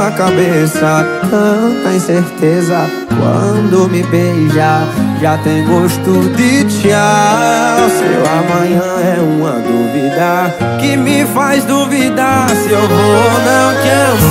a cabeça, tanta incerteza. Quando me beija, já tem gosto de tchau. Seu amanhã é uma dúvida que me faz duvidar se eu vou ou não te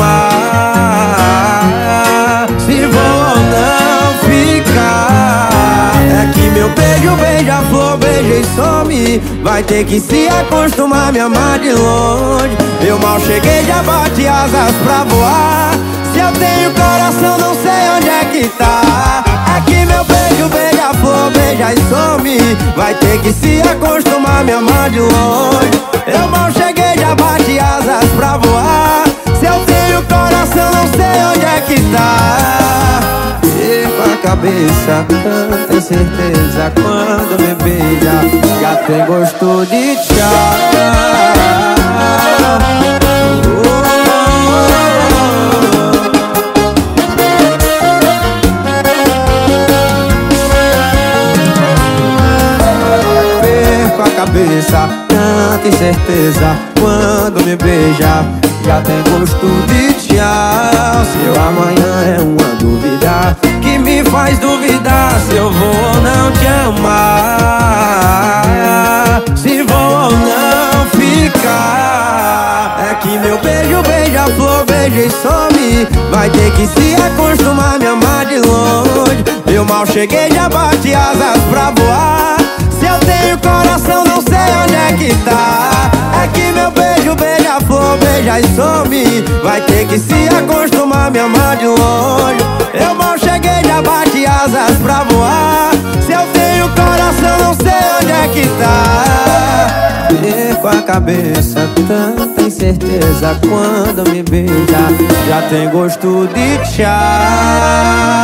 amar, se vou ou não ficar. É que meu beijo, beija-flor, beija e some. Vai ter que se acostumar a me amar de longe. Eu mal cheguei, já bate asas pra voar. Se eu tenho coração, não sei onde é que tá. É que meu beijo, beija-flor, beija e some. Vai ter que se acostumar a me amar de longe. Eu mal cheguei, já bate asas pra voar. Se eu tenho coração, não sei onde é que tá. Perco a cabeça, tanta incerteza. Quando me beija, já tem gosto de tchau. Cabeça, tanta incerteza. Quando me beija, já tem gosto de tchau. Seu amanhã é uma dúvida que me faz duvidar se eu vou ou não te amar, se vou ou não ficar. É que meu beijo, beija-flor, beija e some. Vai ter que se acostumar a me amar de longe. Eu mal cheguei, já bate asas pra voar. Se eu tenho coração, não sei onde é que tá. É que meu beijo, beija-flor, beija e some. Vai ter que se acostumar a me amar de longe. Eu mal cheguei, já bate asas pra voar. Se eu tenho coração, não sei onde é que tá. Perco a cabeça, tanta incerteza. Quando me beija, já tem gosto de tchau.